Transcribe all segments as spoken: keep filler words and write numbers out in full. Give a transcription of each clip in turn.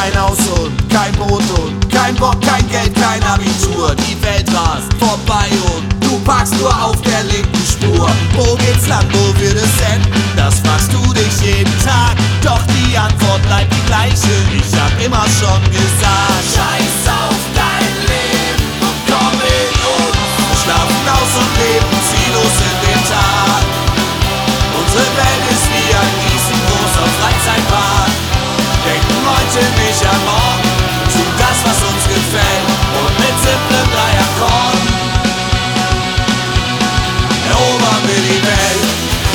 kein Haus und kein Boot und kein Bock, kein Geld, kein Abitur. Die Welt rast vorbei und du parkst nur auf der linken Spur. Wo geht's lang, wo wird es enden? Das fragst du dich jeden Tag, doch die Antwort bleibt die gleiche. Ich hab immer schon gesagt, scheiß auf dein Leben und komm mit uns. Schlafen aus und leben ziellos in den Tag. Unsere Welt ist wie ein riesengroßer Freizeitpark. Denken heute nicht an morgen, tun das, was uns gefällt und mit simplen drei Akkorden erobern wir die Welt.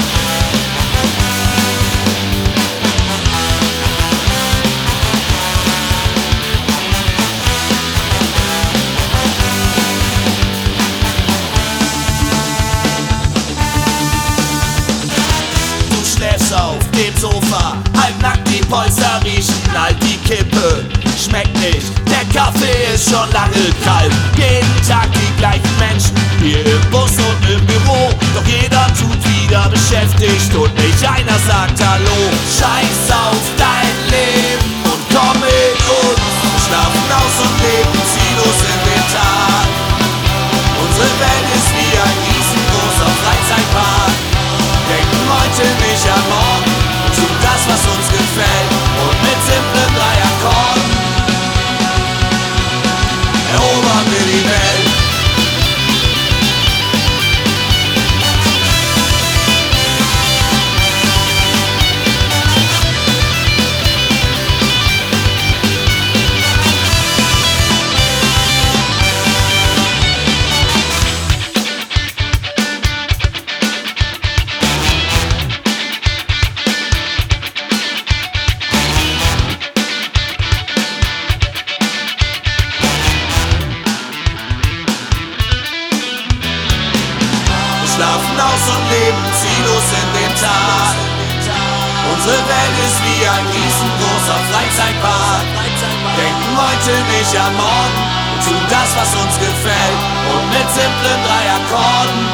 Du schläfst auf dem Sofa, halbnackt, die Polster riechen, halt die Kippe schmeckt nicht, der Kaffee ist schon lange kalt. Jeden Tag die gleichen Menschen, hier im Bus und im Büro, doch jeder tut wieder beschäftigt und nicht einer sagt Hallo. Scheiß auf dein Leben und komm mit uns. Schlafen aus und leben ziellos in den Tag. Unsere Welt ist wie ein riesengroßer Freizeitpark. Denken heute nicht an morgen, tun das, was uns gefällt und mit simplen drei Akkorden erobern wir die Welt. Schlafen aus und leben ziellos in den Tag. Unsere Welt ist wie ein riesengroßer Freizeitpark. Denken heute nicht an morgen, tun das, was uns gefällt und mit simplen drei Akkorden